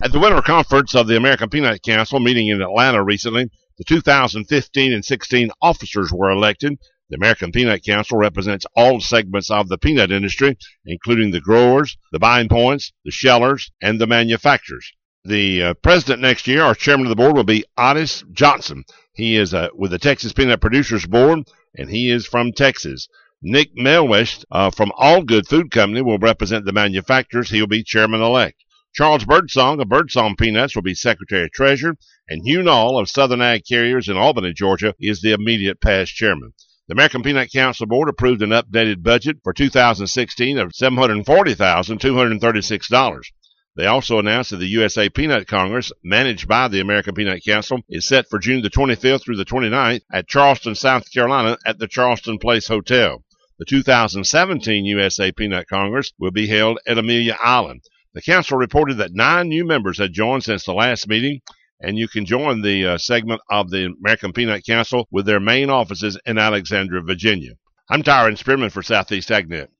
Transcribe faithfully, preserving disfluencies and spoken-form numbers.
At the Winter Conference of the American Peanut Council meeting in Atlanta recently, the two thousand fifteen and sixteen officers were elected. The American Peanut Council represents all segments of the peanut industry, including the growers, the buying points, the shellers, and the manufacturers. The uh, president next year, our chairman of the board, will be Otis Johnson. He is uh, with the Texas Peanut Producers Board, and he is from Texas. Nick Melwest uh, from All Good Food Company will represent the manufacturers. He will be chairman-elect. Charles Birdsong of Birdsong Peanuts will be secretary-treasurer, and Hugh Nall of Southern Ag Carriers in Albany, Georgia, is the immediate past chairman. The American Peanut Council Board approved an updated budget for two thousand sixteen of seven hundred forty thousand two hundred thirty-six dollars. They also announced that the U S A Peanut Congress, managed by the American Peanut Council, is set for June the twenty-fifth through the twenty-ninth at Charleston, South Carolina at the Charleston Place Hotel. The two thousand seventeen U S A Peanut Congress will be held at Amelia Island. The council reported that nine new members had joined since the last meeting, and you can join the uh, segment of the American Peanut Council with their main offices in Alexandria, Virginia. I'm Tyron Spearman for Southeast AgNet.